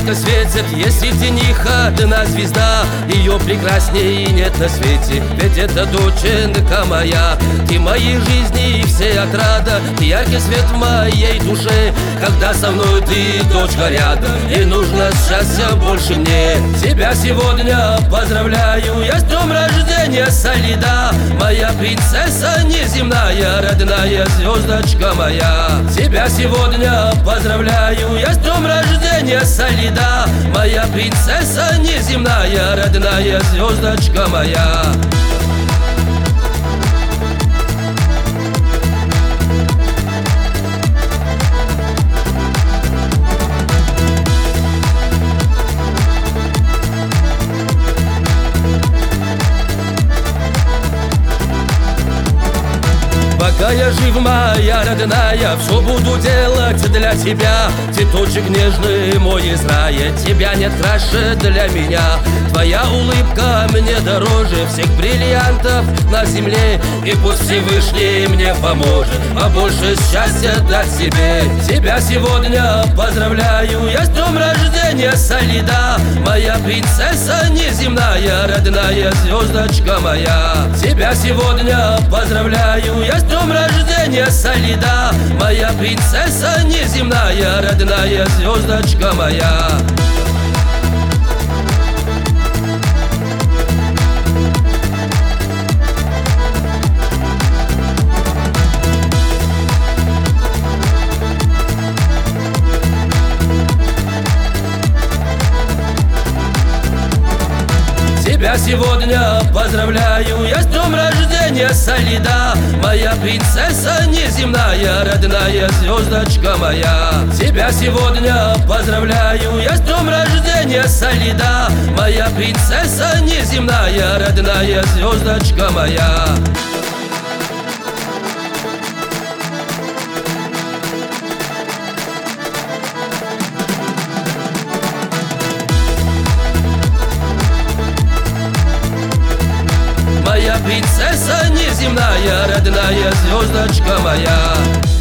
ярко светит, есть среди них одна звезда. Ее прекрасней нет на свете, ведь это доченька моя. Ты моей жизни и всей отрада, ты яркий свет в моей душе. Когда со мной ты, дочка, рядом, и нужно счастья больше мне. Тебя сегодня поздравляю, я с днем рождения, Солида. Моя принцесса неземная, родная звездочка моя. Тебя сегодня поздравляю, я с днем рождения, Солида. Моя принцесса неземная, родная звездочка моя. Пока я жив, моя родная, все буду делать для тебя. Цветочек нежный мой из рая, тебя нет краше для меня. Твоя улыбка мне дороже всех бриллиантов на земле. И пусть Всевышний мне поможет побольше счастья дать себе. Тебя сегодня поздравляю, я с днем рождения, Солида. Моя принцесса неземная, родная звездочка моя. Тебя сегодня поздравляю, я с днем рождения, Солида. Моя принцесса неземная, родная звездочка моя. Тебя сегодня поздравляю, я с днем рождения, Солида. Моя принцесса неземная, родная звездочка моя. Тебя сегодня поздравляю, я с днем рождения, Солида. Моя принцесса неземная, родная звездочка моя. Моя принцесса неземная, родная звездочка моя.